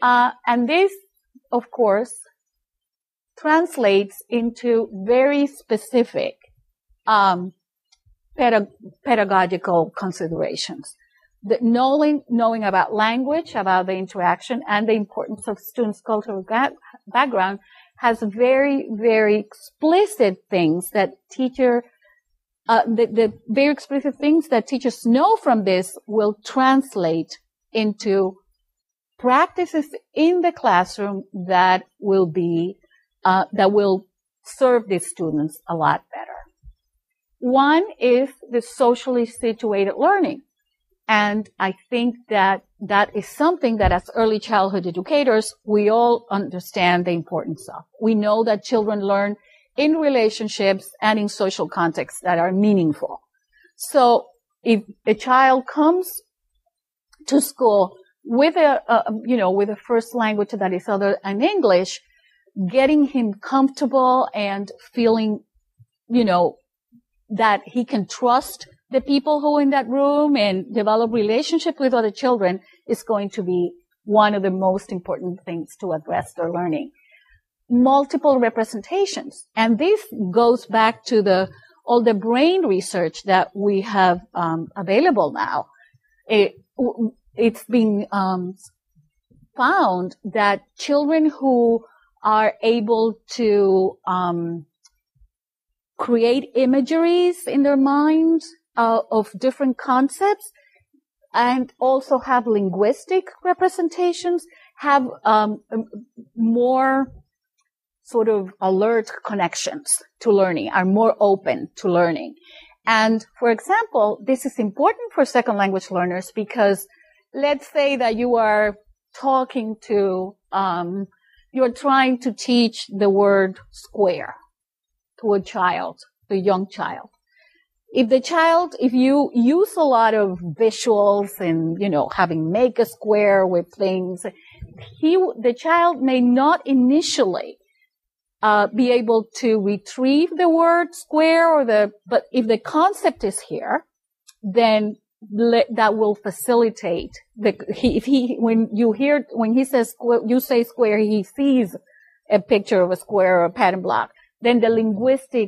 And this, of course, translates into very specific pedagogical considerations. The knowing about language, about the interaction, and the importance of students' cultural background has very, very explicit things that the very explicit things that teachers know from this will translate into practices in the classroom that will serve these students a lot better. One is the socially situated learning. And I think that is something that as early childhood educators, we all understand the importance of. We know that children learn in relationships and in social contexts that are meaningful. So if a child comes to school with a first language that is other than English, getting him comfortable and feeling, that he can trust the people who are in that room and develop relationship with other children is going to be one of the most important things to address their learning. Multiple representations. And this goes back to all the brain research that we have available now. It's been found that children who are able to create imageries in their minds of different concepts and also have linguistic representations have more sort of alert connections to learning, are more open to learning. And for example, this is important for second language learners because let's say that you are talking to, you're trying to teach the word square to a child, to a young child. If you use a lot of visuals and, having make a square with things, the child may not initially be able to retrieve the word square but if the concept is here, then that will facilitate when he says, you say square, he sees a picture of a square or a pattern block, then the linguistic,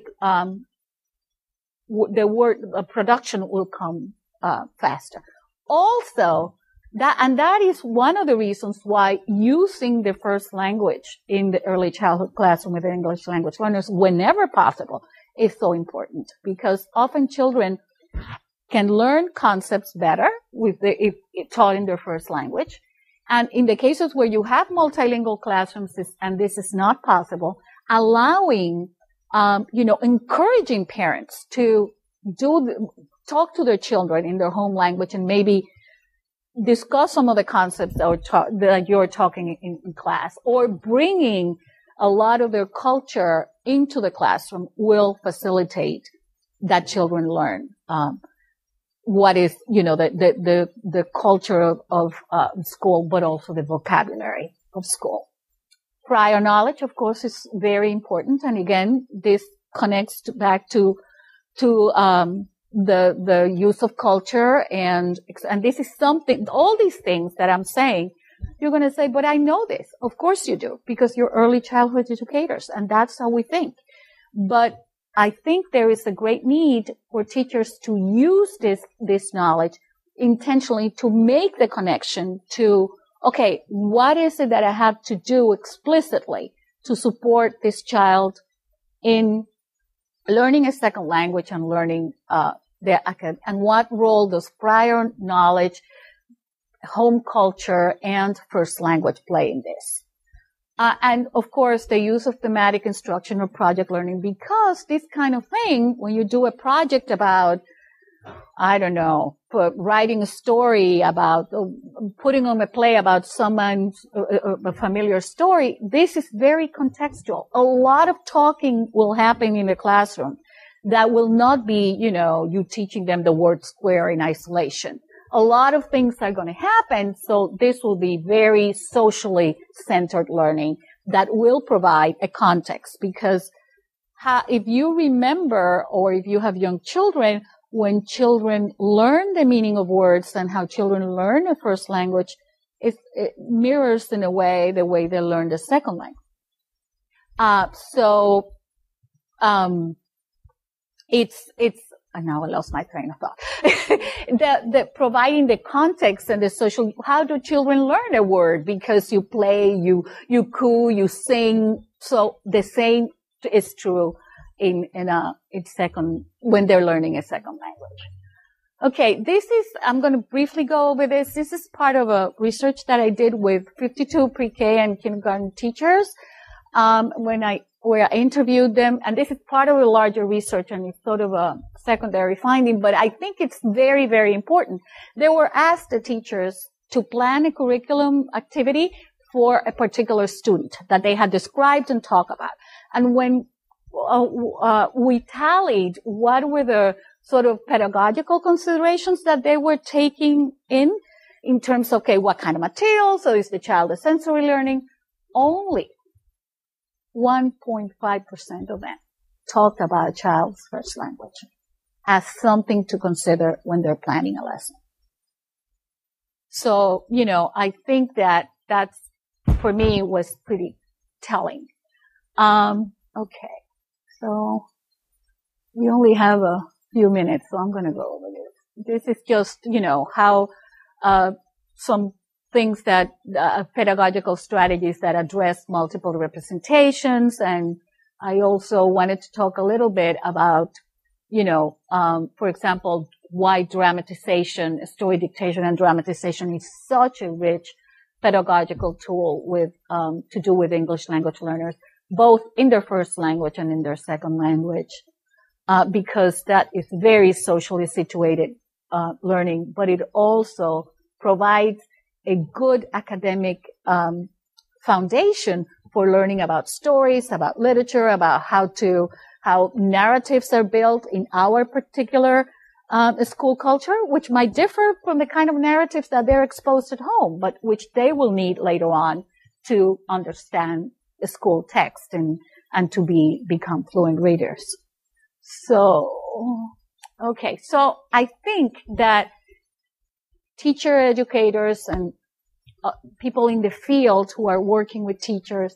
the word production will come faster. Also, that is one of the reasons why using the first language in the early childhood classroom with English language learners whenever possible is so important because often children can learn concepts better if taught in their first language. And in the cases where you have multilingual classrooms, and this is not possible, allowing, encouraging parents to talk to their children in their home language and maybe discuss some of the concepts that you're talking in class, or bringing a lot of their culture into the classroom will facilitate that children learn what is, the culture of school, but also the vocabulary of school. Prior knowledge, of course, is very important, and again, this connects back to the use of culture, and this is something, all these things that I'm saying, you're going to say, but I know this. Of course you do, because you're early childhood educators, and that's how we think. But I think there is a great need for teachers to use this knowledge intentionally to make the connection to, okay, what is it that I have to do explicitly to support this child in learning a second language and learning and what role does prior knowledge, home culture, and first language play in this? And of course, the use of thematic instruction or project learning, because this kind of thing, when you do a project about, I don't know, writing a story about, putting on a play about someone's, a familiar story, this is very contextual. A lot of talking will happen in the classroom that will not be, you teaching them the word square in isolation. A lot of things are going to happen, so this will be very socially centered learning that will provide a context, because if you remember, or if you have young children, when children learn the meaning of words and how children learn a first language, it mirrors in a way the way they learn the second language. It's now I lost my train of thought. the providing the context and the social, how do children learn a word? Because you play, you coo, you sing. So the same is true in second, when they're learning a second language. Okay, I'm going to briefly go over this. This is part of a research that I did with 52 pre-K and kindergarten teachers, where I interviewed them, and this is part of a larger research and it's sort of a secondary finding, but I think it's very, very important. They were asked, the teachers, to plan a curriculum activity for a particular student that they had described and talked about. And when we tallied what were the sort of pedagogical considerations that they were taking in terms of, okay, what kind of materials, so is the child a sensory learning, only 1.5% of them talked about a child's first language as something to consider when they're planning a lesson. So, I think that's, for me, was pretty telling. Okay. So, we only have a few minutes, so I'm going to go over this. This is just, how, some things that, pedagogical strategies that address multiple representations. And I also wanted to talk a little bit about, for example, why dramatization, story dictation and dramatization is such a rich pedagogical tool with, to do with English language learners, both in their first language and in their second language, because that is very socially situated, learning, but it also provides a good academic foundation for learning about stories, about literature, about how narratives are built in our particular school culture, which might differ from the kind of narratives that they're exposed at home, but which they will need later on to understand the school text and to become fluent readers. So, okay, so I think that teacher educators and people in the field who are working with teachers,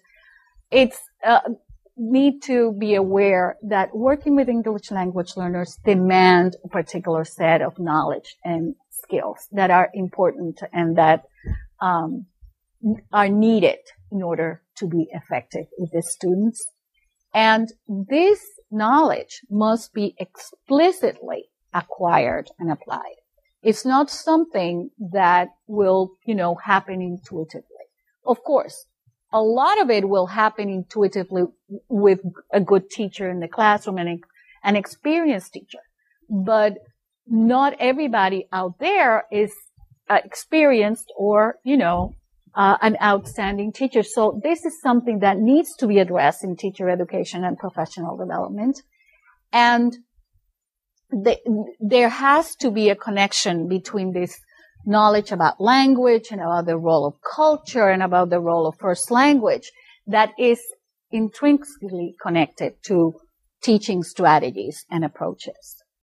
need to be aware that working with English language learners demand a particular set of knowledge and skills that are important and that are needed in order to be effective with the students. And this knowledge must be explicitly acquired and applied. It's not something that will, happen intuitively. Of course, a lot of it will happen intuitively with a good teacher in the classroom and an experienced teacher. But not everybody out there is experienced or, an outstanding teacher. So this is something that needs to be addressed in teacher education and professional development. And there has to be a connection between this knowledge about language and about the role of culture and about the role of first language that is intrinsically connected to teaching strategies and approaches.